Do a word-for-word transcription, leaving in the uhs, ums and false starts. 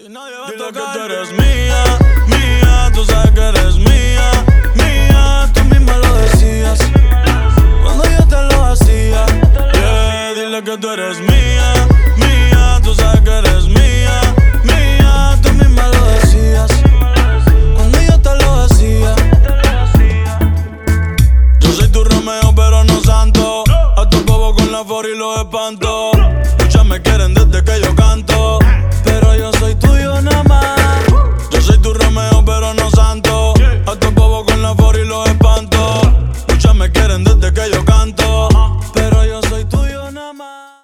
Y nadie va a Dile tocar. Que tú eres mía, mía, tú sabes que eres mía, mía, tú misma lo decías cuando yo te lo hacía. Yeah, dile que tú eres mía, mía, tú sabes que eres mía, mía, tú misma lo decías cuando yo te lo hacía. Yo soy tu Romeo pero no santo, a tu bobo con la for y los espanto.